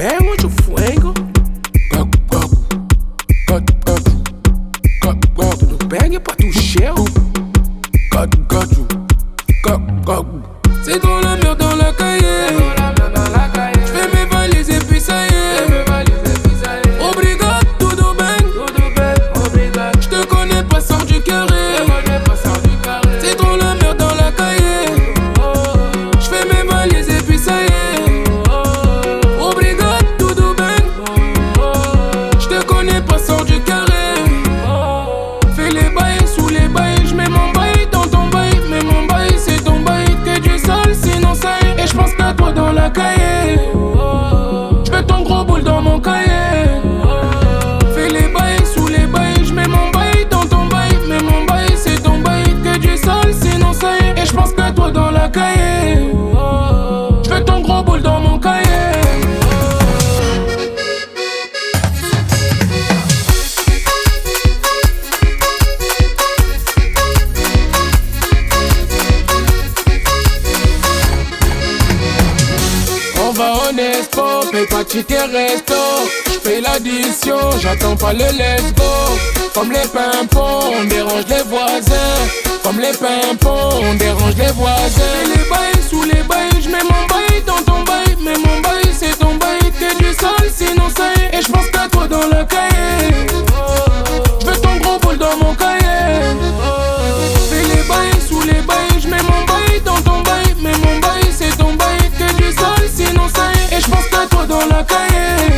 bang with your fuego. Le bang est pas touché. C'est dans la merde dans la cahier. J'fais mes valises et puis ça y est. Obrigado, tudo bang. J'te connais pas, sors du carré. C'est dans la merde dans la cahier. J'fais mes valises et puis ça y est. Obrigado, tudo bang. J'te connais pas, sors du carré. Fais les bails sous les bails. J'mets mon bail dans ton bail. Mais mon bail c'est ton bail. Que du sol sinon ça y est. Et j'pense qu'à toi dans la cahier. J'mets ton gros boule dans mon cahier. Fais les bails sous les bails. J'mets mon bail dans ton bail. Mais mon bail c'est ton bail. Que du sol sinon ça y est. Et j'pense qu'à toi dans la cahier. J'mets ton gros boule dans mon cahier. On va au Nespo, paye pas de ticket resto. J'paye l'addition, j'attends pas le let's go. Comme les pimpons, on dérange les voisins. Comme les pimpons, on dérange les voisins. Les bails sous les bails, j'mets mon bail dans ton bail. Mais mon bail c'est ton bail, que du sol sinon ça y est. Et j'pense qu'à toi dans le cahier. J'veux ton gros boule dans mon cahier. Fais les bails sous les bails, j'mets mon bail dans ton bail. Mais mon bail c'est ton bail, que du sol sinon ça y est. Et j'pense qu'à toi dans la cahier.